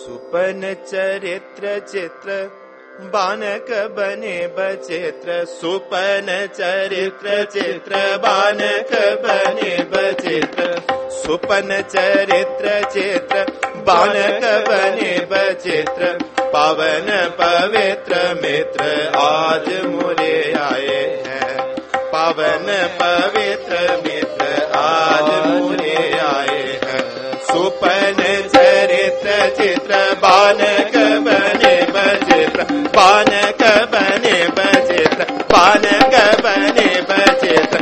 सुपन चरित्र चित्र बानक बने बचित्र, सुपन चरित्र चित्र बानक बने बचित्र, सुपन चरित्र चित्र बानक बने बचित्र, पावन पवित्र मित्र आज मुरे आए हैं, पावन पवित्र मित्र आज मुरे आए हैं। सुपन चरित्र चित्र बानक बने बचित्र, बानक बने बचित्र, बानक बने बचित्र,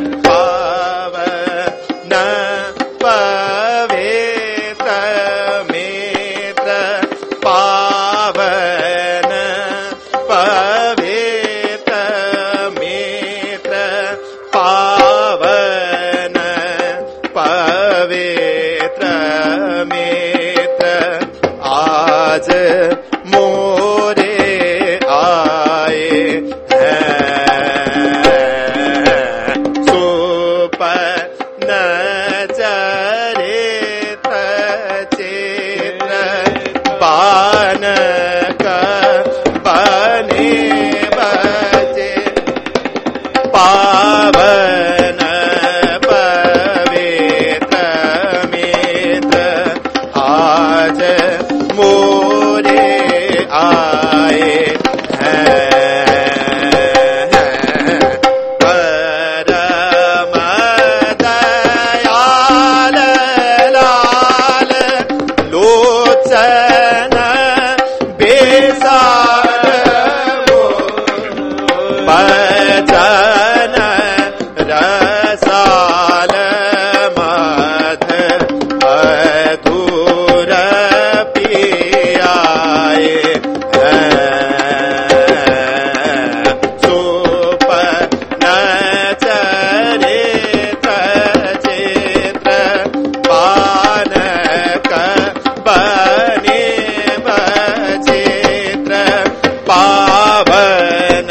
पावन पवित्र मित्र, पावन पवित्र मित्र, पावन पवित्र मित्र आज मोरे आए हैं। सुपन चरित्र चित्र बानक बने बचे, पावन पवित्र मित्र आज मोरे आए हैं। परम दयाल लाल लोचन बेसार बचन रसाल मध मधुर पियाए हैं। सुपन चरित्र चित्र बानक बने बचित्र, पावन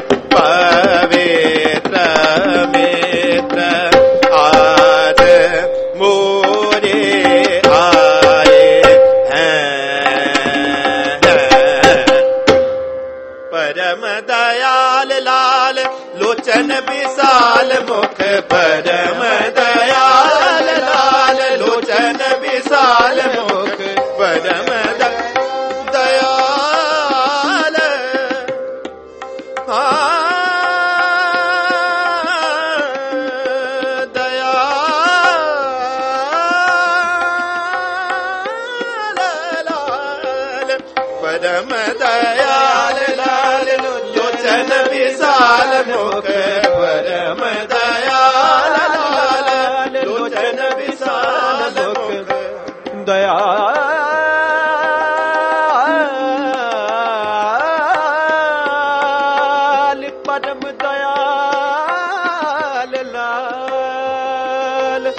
पवित्र मित्र आज मोरे आए हैं। परम दयाल लाल लोचन विशाल मुख, परम दयाल लाल लोचन विशाल मुख, परम दयाल दयाल परम दयाल लाल लोचन विशाल मुख, परम दयाल लाल लोचन विशाल मुख, दयाल परम दयाल लाल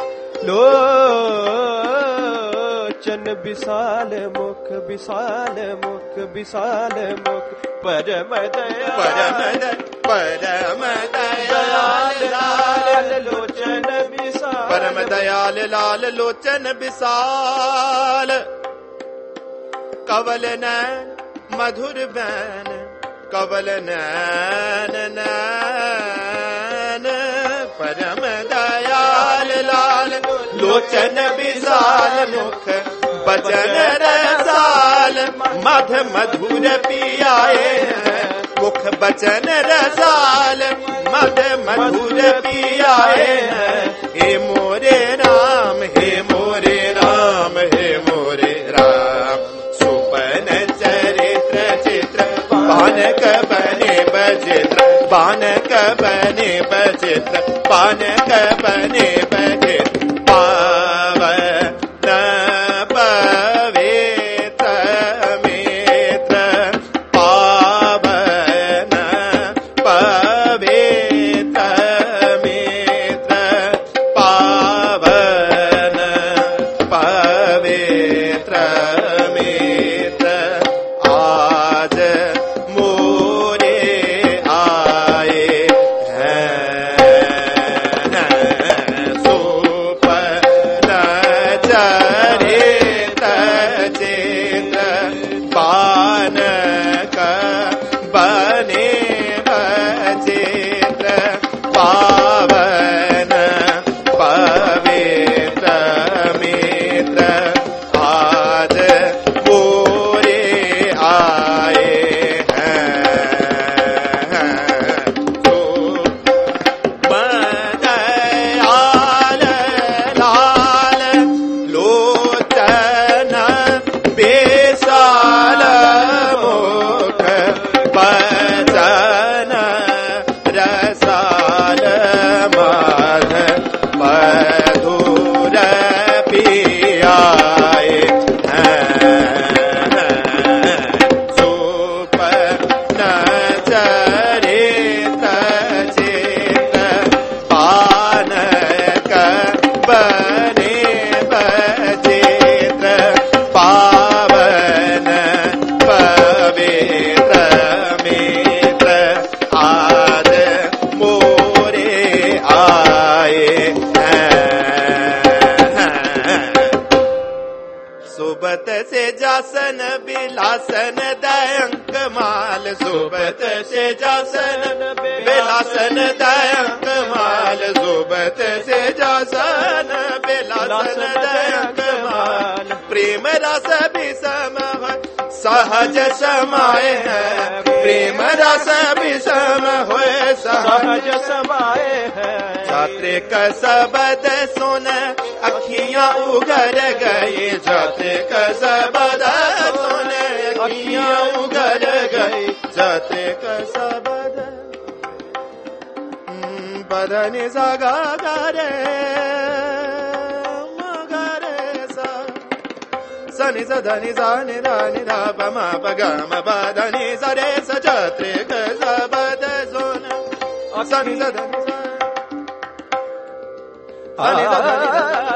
लोचन विशाल मुख, विशाल मुख, विशाल मुख, परम दयाल लाल लोचन विशाल, परम दयाल लाल लोचन विशाल, कवल नैन मधुर बैन, कवल नैन नैन, परम दयाल लाल लोचन विशाल मुख, बचन रसाल मध मधुर पियाए हैं, मुख बचन रसाल मध मधुर पियाए हैं। हे मोरे राम, हे मोरे राम, हे मोरे राम, सुपन चरित्र चित्र बानक बने बचित्र, बानक बने बचित्र, बानक बने बचित्र, पावन पवित्र मित्र, पावन पवित्र मित्र, पावन पवित्र मित्र आज मोरे आए हैं। सुपन चरित्र चित्र सुबत से जासन बिलासन दयंक माल सुबत से जासन बिलासन दयंक माल सुबत से जासन बिलासन दयंक माल प्रेम रस विषम सहज समाये है प्रेम रस विषम होए सहज समाये है छात्र का शब्द सुन अखियां उघर गई छात्र का शब्द सुन अखियां उघर गई छात्र का शब्द बदनी सगा रे सनि सधनि सानि धानि धा पमा पगम पधनि सरे सछत्रे क शब्द सुन सनि सधनि सनि सधनि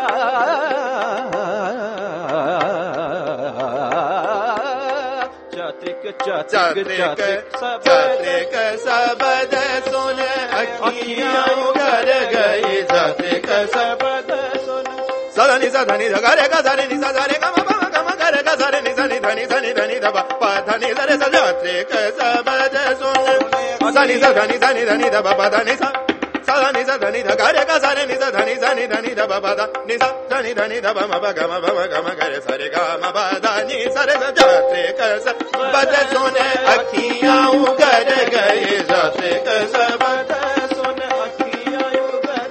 छत्रे क शब्द सुन अखियां उघर गई छत्रे क शब्द सुन सधनि सधनि धरे ग धरे नि सधरे ग सरे नि सनि धनि धनि धनि ध प धनि सरे सछत्रे क शब्द सुन सनि सधनि धनि धनि ध प धनि स सधनि सधनि ध रे ग सरे नि सधनि धनि धनि ध प ध नि स धनि धनि ध प म प ग म रे सरे ग म प धनि सरे सछत्रे क शब्द सुन अखियां उघर गई छत्रे क शब्द सुन अखियां उघर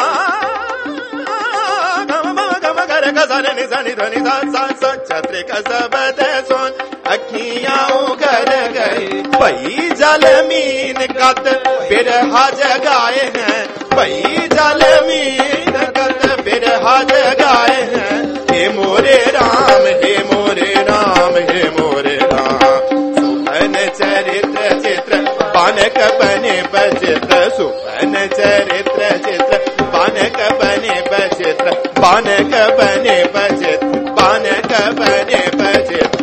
सरे नि सनि धनि ध स छत्रे का शब्द सुन अखियां उघर गई भई जल मीन कत बिरहा जगाए हैं भई जल मीन कत बिरहा जगाए हैं हे मोरे राम हे मोरे राम हे मोरे राम सुपन चरित्र चित्र बानक बने बचित्र सुपन चरित्र चित्र बानक बने बचित्र बानक बने बचित्र बानक बने बचित्र